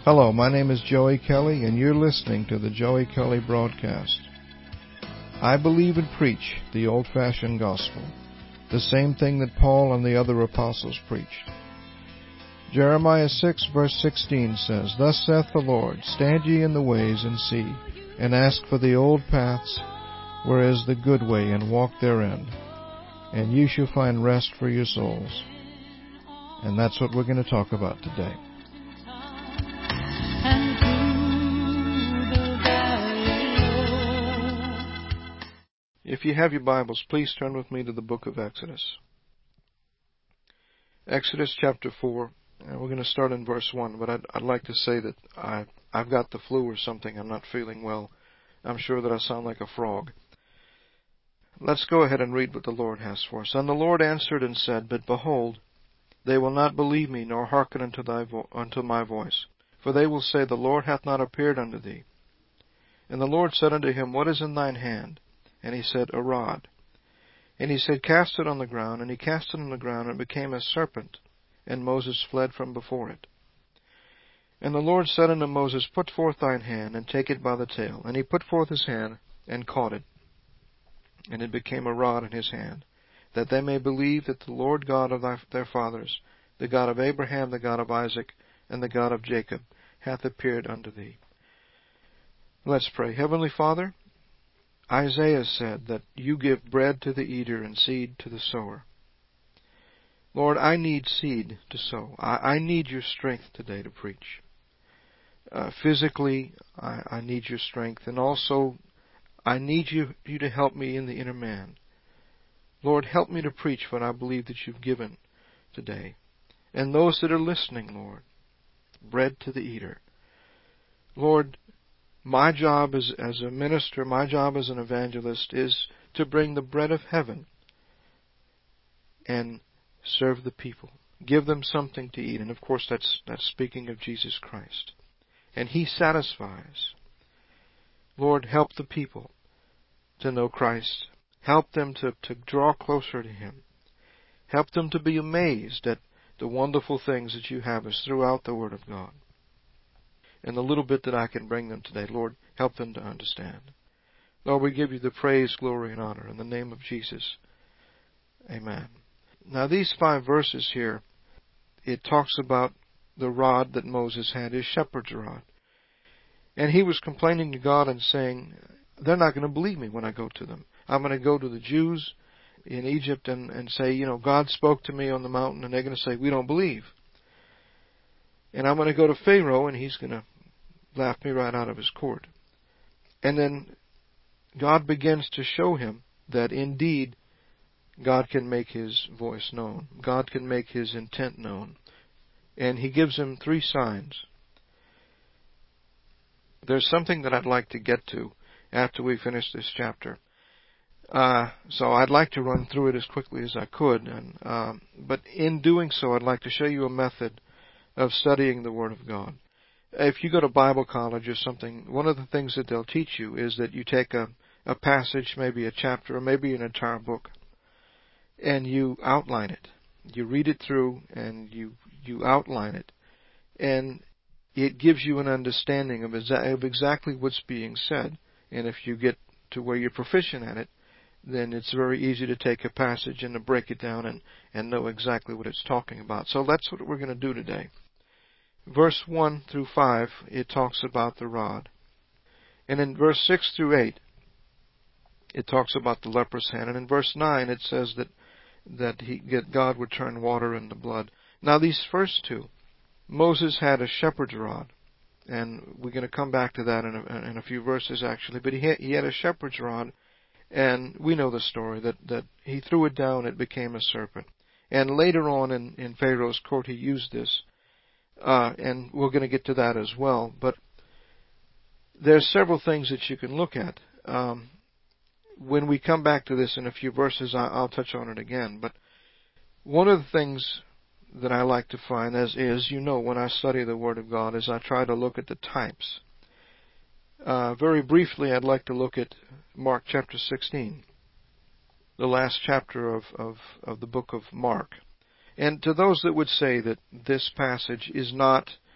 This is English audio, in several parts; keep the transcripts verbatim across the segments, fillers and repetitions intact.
Hello, my name is Joey Kelly, and you're listening to the Joey Kelly Broadcast. I believe and preach the old-fashioned gospel, the same thing that Paul and the other apostles preached. Jeremiah six, verse sixteen says, Thus saith the Lord, Stand ye in the ways, and see, and ask for the old paths, where is the good way, and walk therein, and ye shall find rest for your souls. And that's what we're going to talk about today. If you have your Bibles, please turn with me to the book of Exodus. Exodus chapter four, and we're going to start in verse one, but I'd, I'd like to say that I, I've got the flu or something. I'm not feeling well. I'm sure that I sound like a frog. Let's go ahead and read what the Lord has for us. And the Lord answered and said, But behold, they will not believe me, nor hearken unto, thy vo- unto my voice. For they will say, The Lord hath not appeared unto thee. And the Lord said unto him, What is in thine hand? And he said, A rod. And he said, Cast it on the ground. And he cast it on the ground, and it became a serpent. And Moses fled from before it. And the Lord said unto Moses, Put forth thine hand, and take it by the tail. And he put forth his hand, and caught it. And it became a rod in his hand, that they may believe that the Lord God of thy, their fathers, the God of Abraham, the God of Isaac, and the God of Jacob, hath appeared unto thee. Let's pray. Heavenly Father, Isaiah said that you give bread to the eater and seed to the sower. Lord, I need seed to sow. I, I need your strength today to preach. Uh, physically, I, I need your strength, and also I need you, you to help me in the inner man. Lord, help me to preach what I believe that you've given today. And those that are listening, Lord, bread to the eater. Lord, my job as, as a minister, my job as an evangelist is to bring the bread of heaven and serve the people. Give them something to eat. And of course that's, that's speaking of Jesus Christ. And He satisfies. Lord, help the people to know Christ. Help them to, to draw closer to Him. Help them to be amazed at the wonderful things that you have us throughout the Word of God. And the little bit that I can bring them today, Lord, help them to understand. Lord, we give you the praise, glory, and honor in the name of Jesus. Amen. Now these five verses here, it talks about the rod that Moses had, his shepherd's rod. And he was complaining to God and saying, they're not going to believe me when I go to them. I'm going to go to the Jews in Egypt and, and say, you know, God spoke to me on the mountain, and they're going to say, we don't believe. And I'm going to go to Pharaoh, and he's going to laugh me right out of his court. And then God begins to show him that indeed God can make His voice known. God can make His intent known. And He gives him three signs. There's something that I'd like to get to after we finish this chapter. Uh, so I'd like to run through it as quickly as I could. And, um, but in doing so, I'd like to show you a method of studying the Word of God. If you go to Bible college or something, one of the things that they'll teach you is that you take a, a passage, maybe a chapter, or maybe an entire book, and you outline it. You read it through, and you you outline it. And it gives you an understanding of, exa- of exactly what's being said. And if you get to where you're proficient at it, then it's very easy to take a passage and to break it down and, and know exactly what it's talking about. So that's what we're going to do today. Verse one through five, it talks about the rod. And in verse six through eight, it talks about the leper's hand. And in verse nine, it says that, that he, God would turn water into blood. Now these first two, Moses had a shepherd's rod. And we're going to come back to that in a, in a few verses actually. But he had, he had a shepherd's rod. And we know the story, that, that he threw it down, it became a serpent. And later on in, in Pharaoh's court, he used this. Uh, and we're going to get to that as well. But there's several things that you can look at. Um, when we come back to this in a few verses, I, I'll touch on it again. But one of the things that I like to find, as is, you know, when I study the Word of God, is I try to look at the types. Uh, very briefly, I'd like to look at Mark chapter sixteen, the last chapter of, of, of the book of Mark. And to those that would say that this passage is not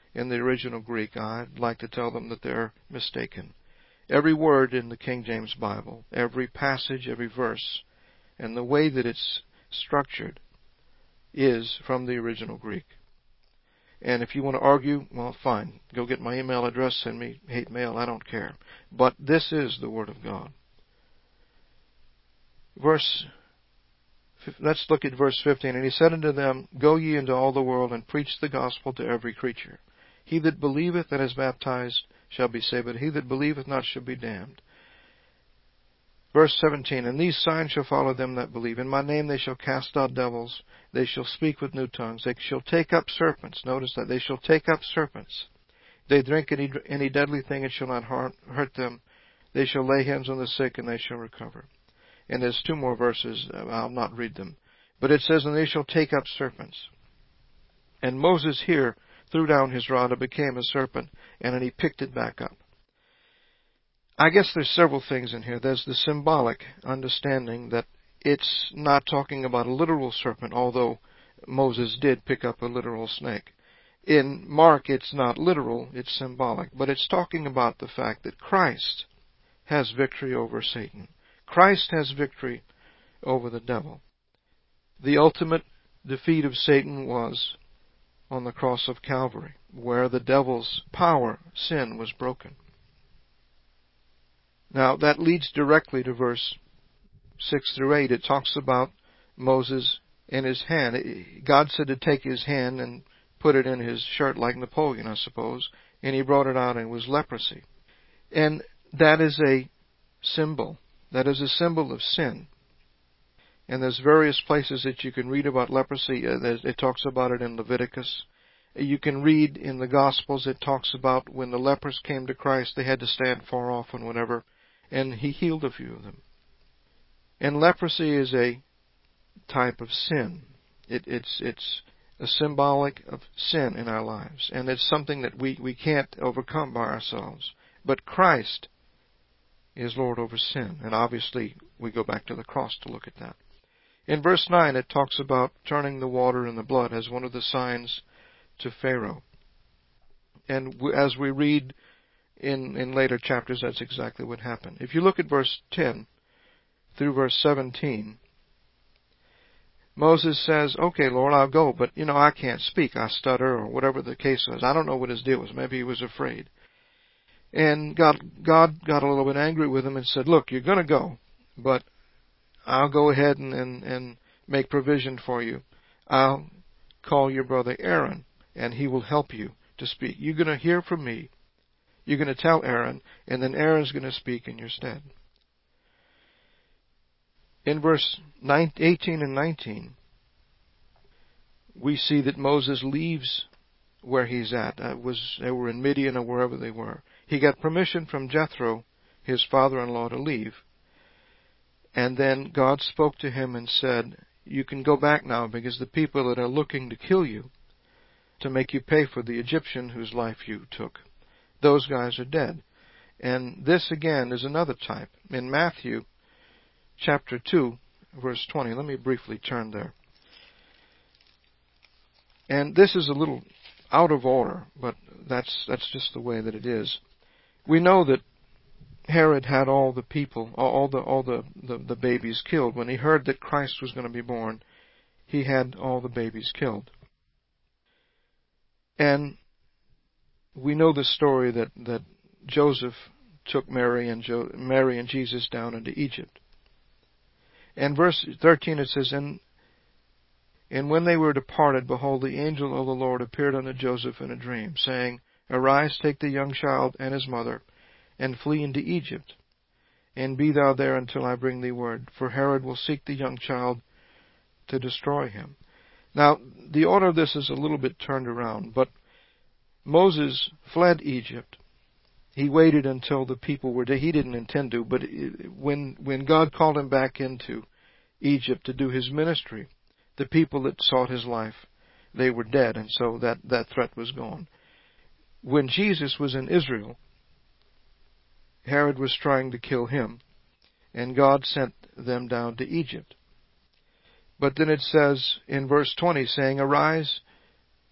in the original Greek, I'd like to tell them that they're mistaken. Every word in the King James Bible, every passage, every verse, and the way that it's structured is from the original Greek. And if you want to argue, well, fine. Go get my email address, send me hate mail, I don't care. But this is the Word of God. Verse, let's look at verse fifteen. And he said unto them, Go ye into all the world, and preach the gospel to every creature. He that believeth and is baptized shall be saved, but he that believeth not shall be damned. Verse seventeen, And these signs shall follow them that believe. In my name they shall cast out devils. They shall speak with new tongues. They shall take up serpents. Notice that. They shall take up serpents. They drink any, any deadly thing, it shall not harm, hurt them. They shall lay hands on the sick, and they shall recover. And there's two more verses. I'll not read them. But it says, And they shall take up serpents. And Moses here threw down his rod, it became a serpent, and then he picked it back up. I guess there's several things in here. There's the symbolic understanding that it's not talking about a literal serpent, although Moses did pick up a literal snake. In Mark, it's not literal, it's symbolic. But it's talking about the fact that Christ has victory over Satan. Christ has victory over the devil. The ultimate defeat of Satan was on the cross of Calvary, where the devil's power, sin, was broken. Now, that leads directly to verse six through eight. It talks about Moses in his hand. God said to take his hand and put it in his shirt like Napoleon, I suppose, and he brought it out and it was leprosy. And that is a symbol. That is a symbol of sin. And there's various places that you can read about leprosy. It talks about it in Leviticus. You can read in the Gospels, it talks about when the lepers came to Christ, they had to stand far off and whatever, and he healed a few of them. And leprosy is a type of sin. It, it's it's a symbolic of sin in our lives, and it's something that we, we can't overcome by ourselves. But Christ is Lord over sin, and obviously we go back to the cross to look at that. In verse nine, it talks about turning the water in the blood as one of the signs to Pharaoh. And as we read in, in later chapters, that's exactly what happened. If you look at verse ten through verse seventeen, Moses says, okay, Lord, I'll go, but, you know, I can't speak. I stutter, or whatever the case was. I don't know what his deal was. Maybe he was afraid. And God, God got a little bit angry with him and said, look, you're going to go, but I'll go ahead and, and, and make provision for you. I'll call your brother Aaron, and he will help you to speak. You're going to hear from me. You're going to tell Aaron, and then Aaron's going to speak in your stead. In verse eighteen and nineteen, we see that Moses leaves where he's at. Uh, was they were in Midian or wherever they were. He got permission from Jethro, his father-in-law, to leave. And then God spoke to him and said, you can go back now, because the people that are looking to kill you, to make you pay for the Egyptian whose life you took, those guys are dead. And this again is another type. In Matthew chapter two, verse twenty, let me briefly turn there. And this is a little out of order, but that's that's just the way that it is. We know that Herod had all the people, all the all the, the, the babies killed. When he heard that Christ was going to be born, he had all the babies killed. And we know the story that, that Joseph took Mary and jo- Mary and Jesus down into Egypt. And verse thirteen it says, and, and when they were departed, behold, the angel of the Lord appeared unto Joseph in a dream, saying, Arise, take the young child and his mother, and flee into Egypt, and be thou there until I bring thee word, for Herod will seek the young child to destroy him. Now, the order of this is a little bit turned around, but Moses fled Egypt. He waited until the people were dead. He didn't intend to, but when when God called him back into Egypt to do his ministry, the people that sought his life, they were dead, and so that, that threat was gone. When Jesus was in Israel, Herod was trying to kill him, and God sent them down to Egypt. But then it says in verse twenty, saying, Arise,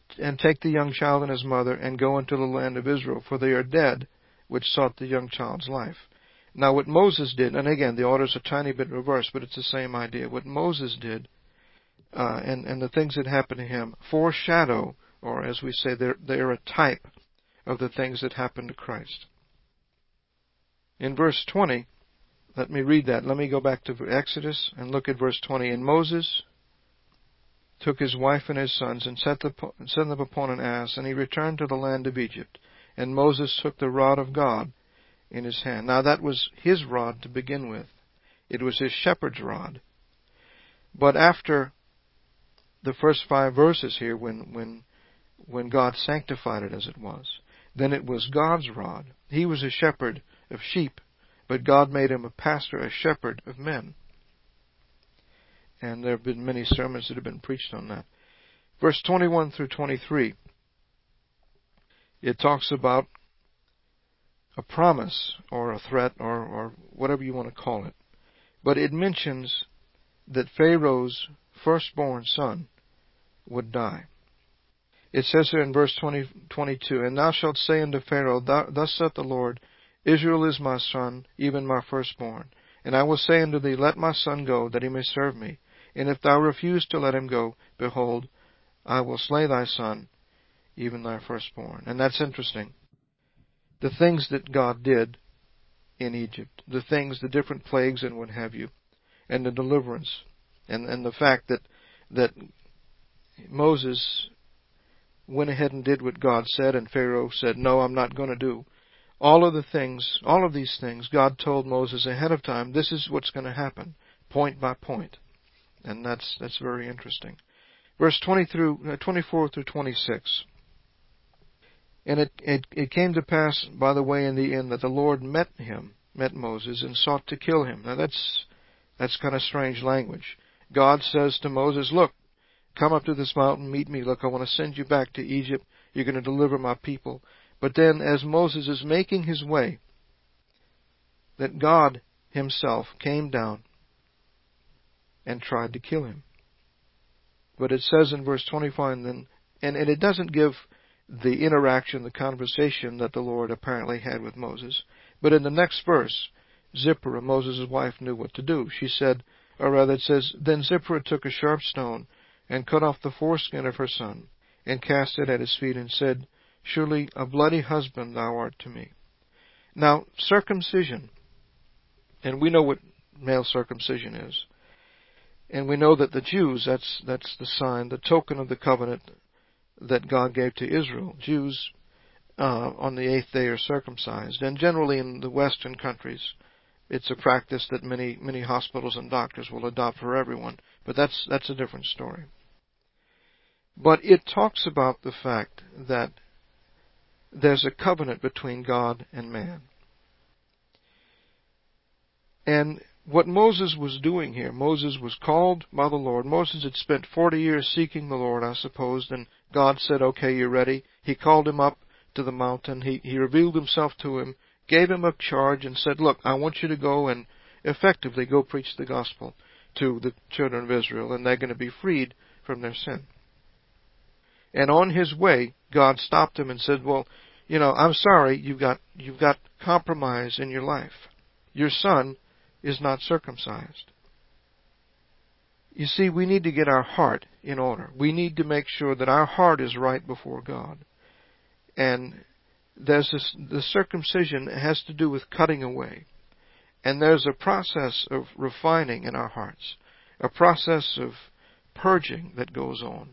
and take the young child and his mother, and go into the land of Israel, for they are dead, which sought the young child's life. Now what Moses did, and again, the order's a tiny bit reversed, but it's the same idea. What Moses did, uh, and, and the things that happened to him, foreshadow, or as we say, they're, they're a type of the things that happened to Christ. In verse twenty, let me read that. Let me go back to Exodus and look at verse twenty. And Moses took his wife and his sons and set, the, set them upon an ass, and he returned to the land of Egypt. And Moses took the rod of God in his hand. Now that was his rod to begin with. It was his shepherd's rod. But after the first five verses here, when, when, when God sanctified it as it was, then it was God's rod. He was a shepherd of sheep, but God made him a pastor, a shepherd of men. And there have been many sermons that have been preached on that. Verse twenty-one through twenty-three, it talks about a promise or a threat or, or whatever you want to call it. But it mentions that Pharaoh's firstborn son would die. It says here in verse twenty, twenty-two, And thou shalt say unto Pharaoh, Thus saith the Lord, Israel is my son, even my firstborn. And I will say unto thee, Let my son go, that he may serve me. And if thou refuse to let him go, behold, I will slay thy son, even thy firstborn. And that's interesting. The things that God did in Egypt, the things, the different plagues and what have you, and the deliverance, and, and the fact that, that Moses went ahead and did what God said, and Pharaoh said, no, I'm not going to do. All of the things, all of these things, God told Moses ahead of time, this is what's going to happen, point by point. And that's that's very interesting. Verse twenty through uh, twenty-four through twenty-six. And it, it it came to pass by the way in the end that the Lord met him, met Moses, and sought to kill him. Now that's that's kind of strange language. God says to Moses, look, come up to this mountain, meet me. Look, I want to send you back to Egypt. You're going to deliver my people. But then as Moses is making his way, that God himself came down and tried to kill him. But it says in verse twenty-five, and, then, and, and it doesn't give the interaction, the conversation that the Lord apparently had with Moses. But in the next verse, Zipporah, Moses' wife, knew what to do. She said, or rather it says, Then Zipporah took a sharp stone and cut off the foreskin of her son and cast it at his feet and said, Surely a bloody husband thou art to me. Now, circumcision, and we know what male circumcision is. And we know that the Jews, that's that's the sign, the token of the covenant that God gave to Israel. Jews uh, on the eighth day are circumcised. And generally in the Western countries, it's a practice that many many hospitals and doctors will adopt for everyone. But that's that's a different story. But it talks about the fact that there's a covenant between God and man. And what Moses was doing here, Moses was called by the Lord. Moses had spent forty years seeking the Lord, I suppose, and God said, okay, you're ready. He called him up to the mountain. He, he revealed himself to him, gave him a charge, and said, look, I want you to go and effectively go preach the gospel to the children of Israel, and they're going to be freed from their sin. And on his way, God stopped him and said, well, you know, I'm sorry, you've got, you've got compromise in your life. Your son is not circumcised. You see, we need to get our heart in order. We need to make sure that our heart is right before God. And there's this, the circumcision has to do with cutting away. And there's a process of refining in our hearts, a process of purging that goes on.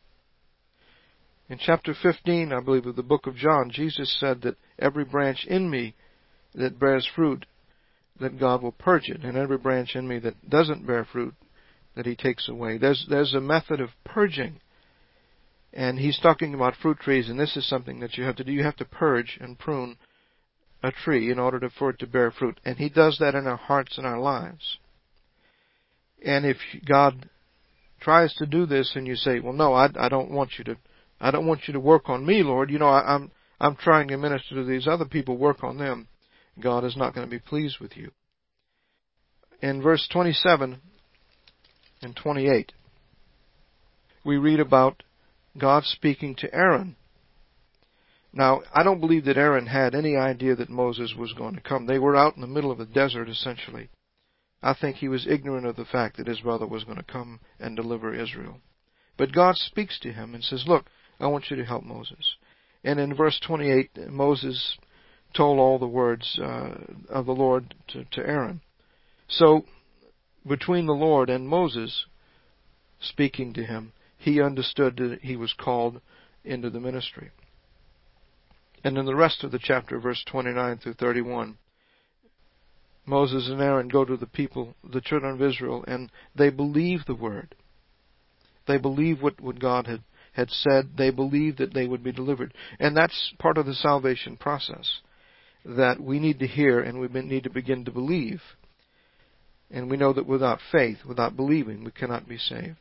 In chapter fifteen, I believe, of the book of John, Jesus said that every branch in me that bears fruit, that God will purge it, and every branch in me that doesn't bear fruit, that He takes away. There's there's a method of purging, and He's talking about fruit trees, and this is something that you have to do. You have to purge and prune a tree in order to, for it to bear fruit, and He does that in our hearts and our lives. And if God tries to do this, and you say, "Well, no, I, I don't want you to, I don't want you to work on me, Lord. You know, I, I'm I'm trying to minister to these other people. Work on them." God is not going to be pleased with you. In verse twenty-seven and twenty-eight, we read about God speaking to Aaron. Now, I don't believe that Aaron had any idea that Moses was going to come. They were out in the middle of the desert, essentially. I think he was ignorant of the fact that his brother was going to come and deliver Israel. But God speaks to him and says, look, I want you to help Moses. And in verse twenty-eight, Moses told all the words uh, of the Lord to, to Aaron. So, between the Lord and Moses speaking to him, he understood that he was called into the ministry. And in the rest of the chapter, verse twenty-nine through thirty-one, Moses and Aaron go to the people, the children of Israel, and they believe the word. They believe what, what God had, had said. They believe that they would be delivered. And that's part of the salvation process, that we need to hear and we need to begin to believe. And we know that without faith, without believing, we cannot be saved.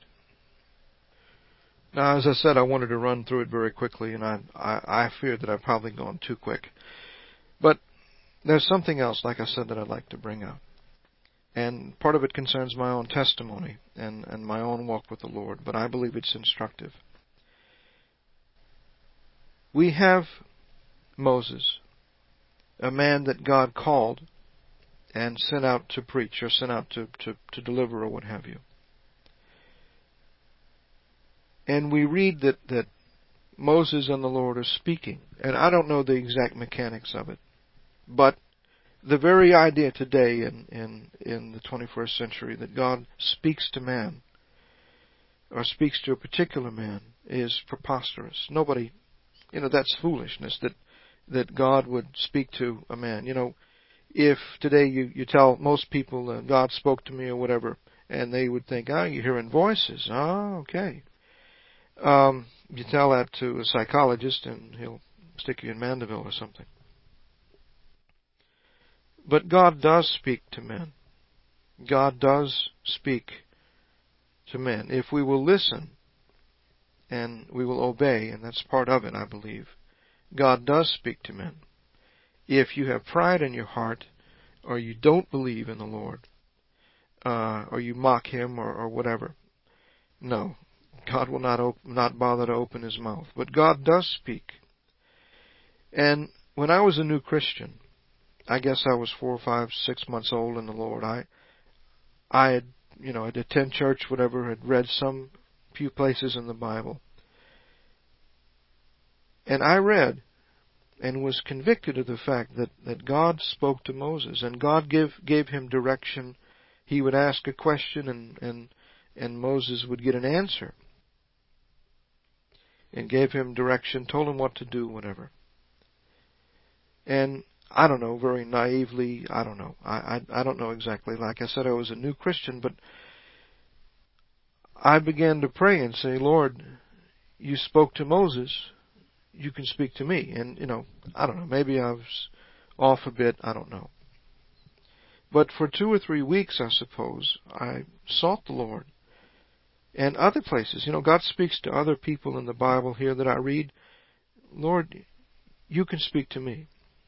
Now, as I said, I wanted to run through it very quickly, and I, I, I fear that I've probably gone too quick. But there's something else, like I said, that I'd like to bring out. And part of it concerns my own testimony and, and my own walk with the Lord, but I believe it's instructive. We have Moses, a man that God called and sent out to preach or sent out to, to, to deliver or what have you. And we read that, that Moses and the Lord are speaking. And I don't know the exact mechanics of it. But the very idea today in, in, in the twenty-first century that God speaks to man or speaks to a particular man is preposterous. Nobody, you know, that's foolishness that, that God would speak to a man. You know, if today you, you tell most people uh, God spoke to me or whatever, and they would think, oh, you're hearing voices. Oh, okay. Um, you tell that to a psychologist and he'll stick you in Mandeville or something. But God does speak to men. God does speak to men. If we will listen and we will obey, and that's part of it, I believe, God does speak to men. If you have pride in your heart, or you don't believe in the Lord, uh, or you mock Him or, or whatever, no. God will not op- not bother to open His mouth. But God does speak. And when I was a new Christian, I guess I was four, five, six months old in the Lord, I I had, you know, I'd attend church, whatever, had read some few places in the Bible. And I read and was convicted of the fact that, that God spoke to Moses, and God gave, gave him direction. He would ask a question, and, and, and Moses would get an answer. And gave him direction, told him what to do, whatever. And I don't know, very naively, I don't know. I, I, I don't know exactly. Like I said, I was a new Christian, but I began to pray and say, Lord, you spoke to Moses, you can speak to me. And, you know, I don't know, maybe I was off a bit, I don't know. But for two or three weeks, I suppose, I sought the Lord. And other places, you know, God speaks to other people in the Bible here that I read. Lord, you can speak to me.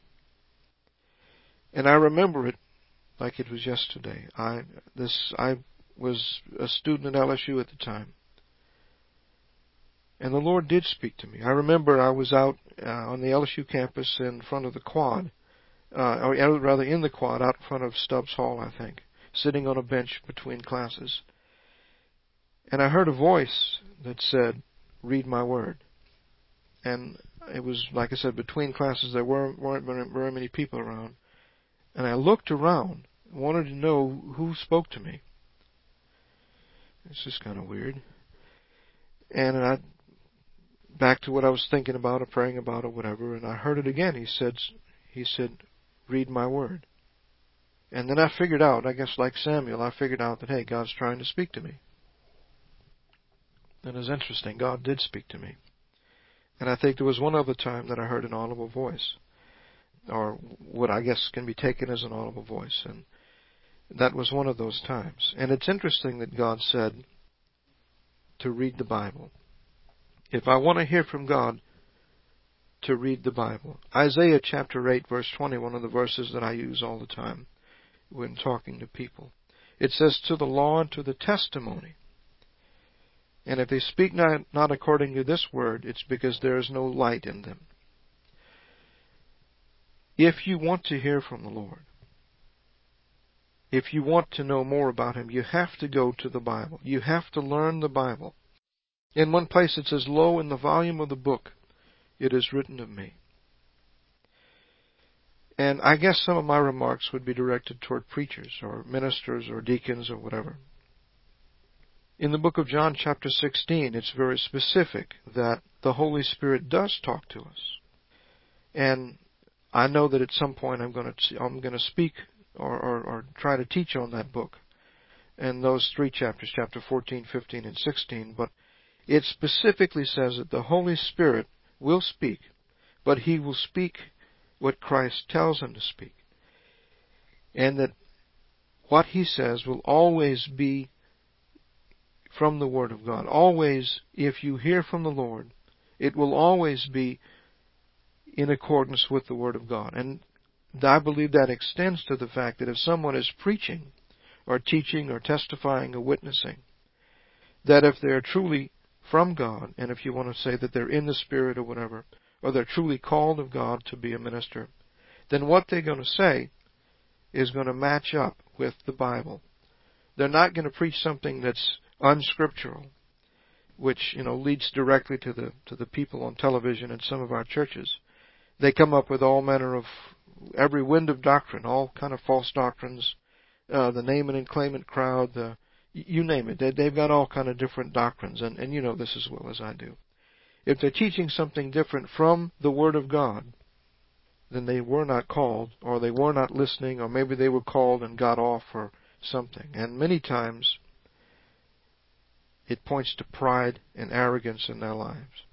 And I remember it like it was yesterday. I this I was a student at L S U at the time. And the Lord did speak to me. I remember I was out uh, on the L S U campus in front of the quad, uh, or rather in the quad, out in front of Stubbs Hall, I think, sitting on a bench between classes. And I heard a voice that said, read my word. And it was, like I said, between classes. There weren't, weren't very many people around. And I looked around, wanted to know who spoke to me. It's just kind of weird. And I, back to what I was thinking about or praying about or whatever, and I heard it again. He said, he said, read my word. And then I figured out, I guess like Samuel, I figured out that, hey, God's trying to speak to me. And it was interesting. God did speak to me. And I think there was one other time that I heard an audible voice, or what I guess can be taken as an audible voice. And that was one of those times. And it's interesting that God said to read the Bible. If I want to hear from God, to read the Bible. Isaiah chapter eight, verse twenty, one of the verses that I use all the time when talking to people. It says, to the law and to the testimony. And if they speak not, not according to this word, it's because there is no light in them. If you want to hear from the Lord, if you want to know more about Him, you have to go to the Bible. You have to learn the Bible. In one place it says, "Lo, in the volume of the book, it is written of me." And I guess some of my remarks would be directed toward preachers or ministers or deacons or whatever. In the book of John chapter sixteen, it's very specific that the Holy Spirit does talk to us. And I know that at some point I'm going to I'm going to speak or, or, or try to teach on that book and those three chapters, chapter fourteen, fifteen, and sixteen. But it specifically says that the Holy Spirit will speak, but He will speak what Christ tells Him to speak. And that what He says will always be from the Word of God. Always, if you hear from the Lord, it will always be in accordance with the Word of God. And I believe that extends to the fact that if someone is preaching or teaching or testifying or witnessing, that if they're truly from God, and if you want to say that they're in the Spirit or whatever, or they're truly called of God to be a minister, then what they're going to say is going to match up with the Bible. They're not going to preach something that's unscriptural, which, you know, leads directly to the to the people on television in some of our churches. They come up with all manner of every wind of doctrine, all kind of false doctrines, uh, the name it and claim it crowd, the you name it. They, they've got all kind of different doctrines, and, and you know this as well as I do. If they're teaching something different from the Word of God, then they were not called, or they were not listening, or maybe they were called and got off or something. And many times it points to pride and arrogance in their lives.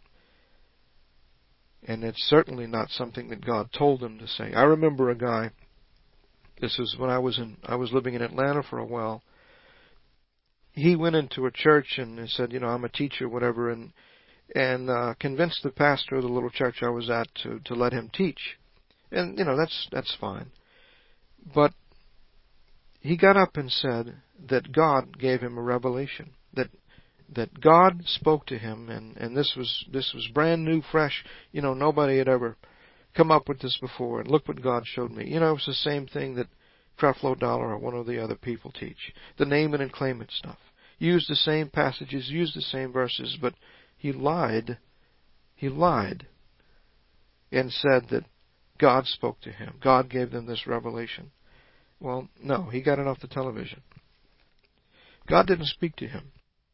And it's certainly not something that God told them to say. I remember a guy, this was when I was in I was living in Atlanta for a while. He went into a church and he said, you know, I'm a teacher, whatever, and and uh, convinced the pastor of the little church I was at to, to let him teach. And, you know, that's that's fine. But he got up and said that God gave him a revelation, that that God spoke to him, and, and this was this was brand new, fresh. You know, nobody had ever come up with this before, and look what God showed me. You know, it's the same thing that Creflo Dollar or one of the other people teach. The name it and claim it stuff. Use the same passages, use the same verses, but he lied. He lied and said that God spoke to him. God gave them this revelation. Well, no, he got it off the television. God didn't speak to him.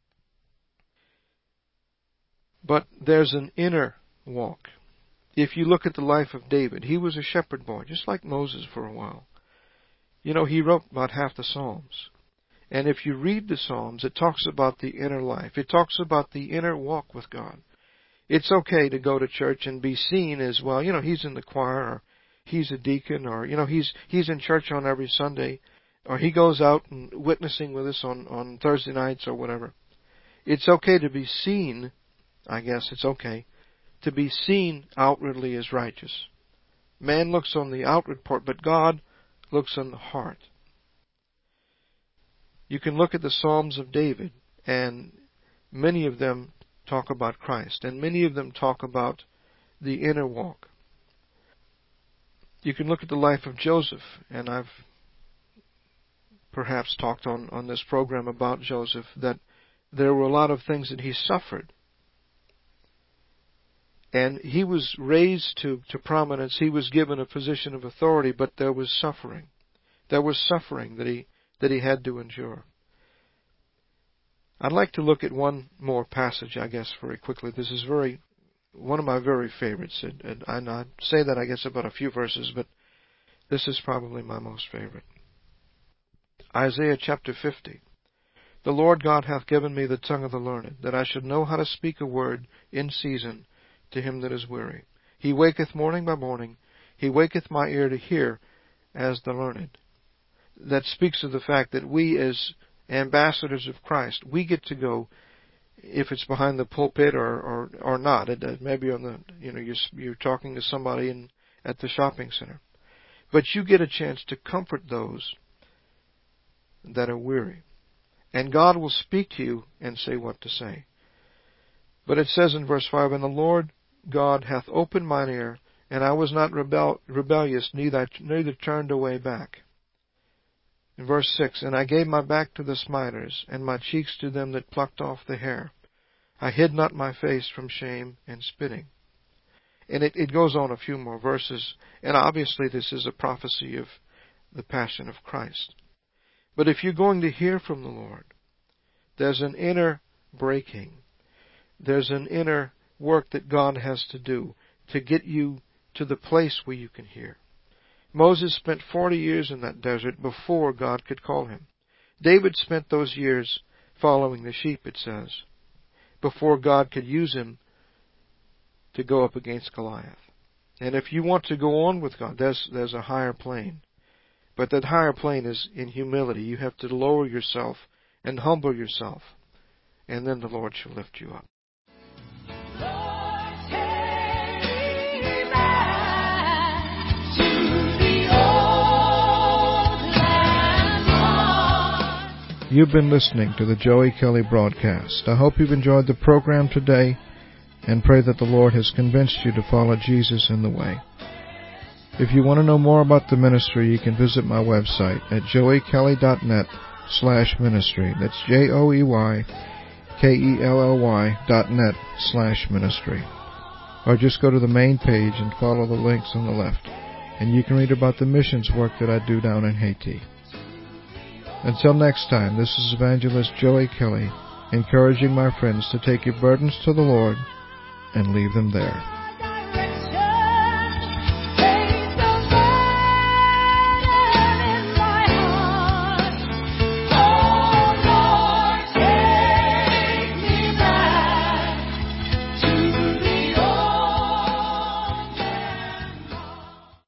But there's an inner walk. If you look at the life of David, he was a shepherd boy, just like Moses for a while. You know, he wrote about half the Psalms. And if you read the Psalms, it talks about the inner life. It talks about the inner walk with God. It's okay to go to church and be seen as, well, you know, he's in the choir, or he's a deacon, or, you know, he's he's in church on every Sunday, or he goes out and witnessing with us on, on Thursday nights or whatever. It's okay to be seen, I guess it's okay, to be seen outwardly as righteous. Man looks on the outward part, but God looks on the heart. You can look at the Psalms of David, and many of them talk about Christ, and many of them talk about the inner walk. You can look at the life of Joseph, and I've perhaps talked on, on this program about Joseph, that there were a lot of things that he suffered. And he was raised to, to prominence, he was given a position of authority, but there was suffering. There was suffering that he that he had to endure. I'd like to look at one more passage, I guess, very quickly. This is very one of my very favorites. And, and, and I say that, I guess, about a few verses, but this is probably my most favorite. Isaiah chapter fifty. The Lord God hath given me the tongue of the learned, that I should know how to speak a word in season to him that is weary. He waketh morning by morning. He waketh my ear to hear as the learned. That speaks of the fact that we as ambassadors of Christ, we get to go, if it's behind the pulpit or or, or not. It, uh, maybe on the, you know, you're, you're talking to somebody in at the shopping center, but you get a chance to comfort those that are weary, and God will speak to you and say what to say. But it says in verse five, And the Lord God hath opened mine ear, and I was not rebel- rebellious, neither, neither turned away back. In verse six, And I gave my back to the smiters, and my cheeks to them that plucked off the hair. I hid not my face from shame and spitting. And it, it goes on a few more verses, and obviously this is a prophecy of the passion of Christ. But if you're going to hear from the Lord, there's an inner breaking. There's an inner work that God has to do to get you to the place where you can hear. Moses spent forty years in that desert before God could call him. David spent those years following the sheep, it says, before God could use him to go up against Goliath. And if you want to go on with God, there's, there's a higher plane. But that higher plane is in humility. You have to lower yourself and humble yourself, and then the Lord shall lift you up. You've been listening to the Joey Kelly broadcast. I hope you've enjoyed the program today and pray that the Lord has convinced you to follow Jesus in the way. If you want to know more about the ministry, you can visit my website at joey kelly dot net slash ministry. That's J O E Y K E L L Y dot net slash ministry. Or just go to the main page and follow the links on the left, and you can read about the missions work that I do down in Haiti. Until next time, this is Evangelist Joey Kelly, encouraging my friends to take your burdens to the Lord and leave them there.